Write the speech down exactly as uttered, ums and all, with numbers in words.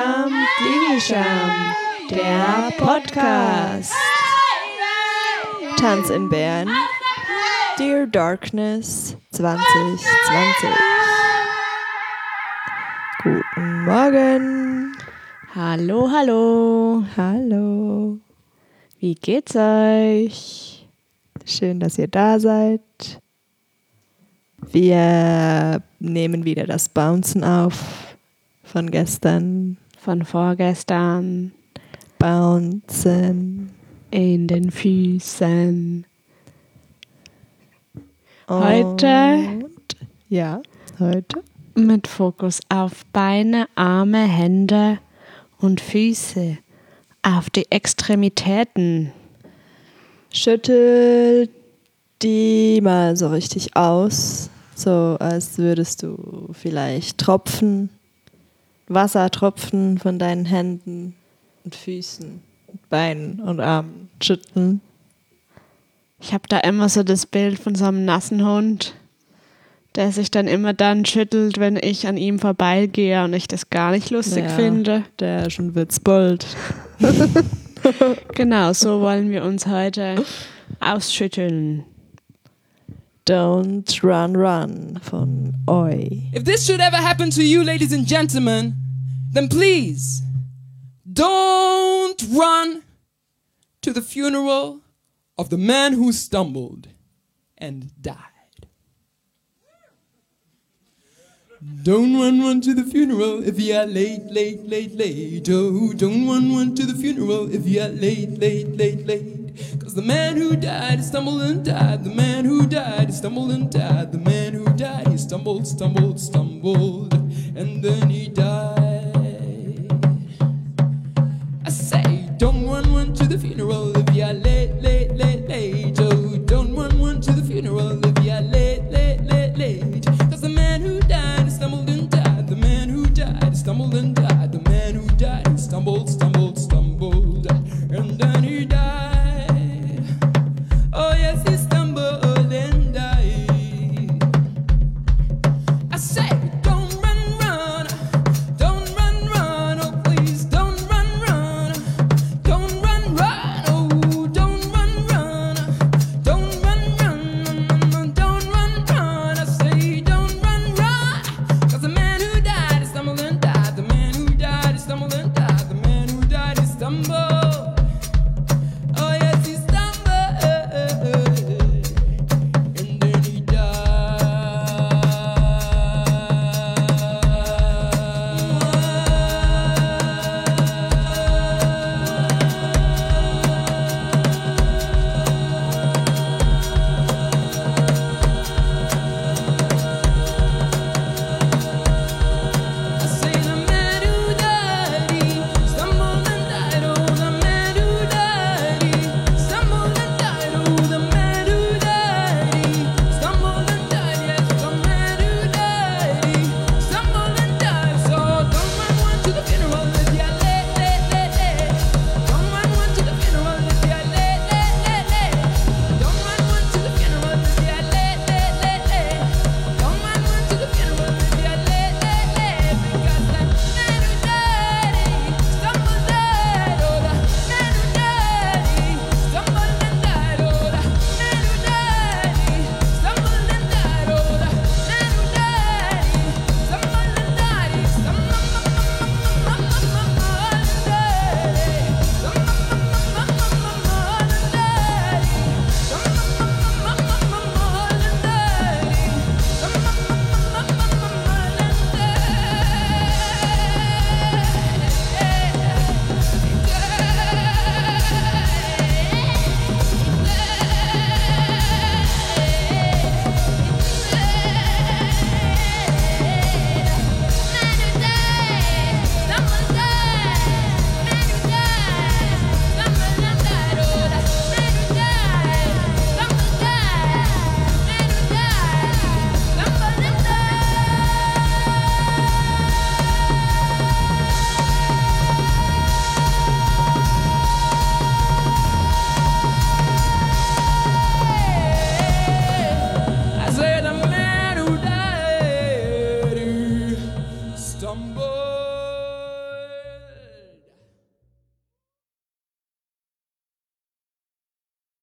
Scham, Digi-Scham, der Podcast. Tanz in Bern, Dear Darkness zwanzig zwanzig. Guten Morgen. Hallo, hallo. Hallo. Wie geht's euch? Schön, dass ihr da seid. Wir nehmen wieder das Bouncen auf von gestern. Von vorgestern. Bouncen. In den Füßen. Und Heute? Ja, heute. Mit Fokus auf Beine, Arme, Hände und Füße. Auf die Extremitäten. Schüttel die mal so richtig aus. So als würdest du vielleicht Tropfen, Wassertropfen von deinen Händen und Füßen, und Beinen und Armen schütteln. Ich habe da immer so das Bild von so einem nassen Hund, der sich dann immer dann schüttelt, wenn ich an ihm vorbeigehe und ich das gar nicht lustig Ja, finde. Der schon wird's-bold. Genau, so wollen wir uns heute ausschütteln. Don't Run Run von Oi. If this should ever happen to you, ladies and gentlemen, then please don't run to the funeral of the man who stumbled and died. Don't run, run to the funeral if you're late, late, late, late. Oh, don't run, run to the funeral if you're late, late, late, late. Cause the man who died, he stumbled and died. The man who died, he stumbled and died. The man who died, he stumbled, stumbled, stumbled, and then he died. I say, don't run, run to the funeral if you're late, late, late, late. Oh, don't run, run to the funeral if you're late, late, late, late. Cause the man who died, he stumbled and died. The man who died, he stumbled and died. The man who died, he stumbled, stumbled, stumbled, and then he died.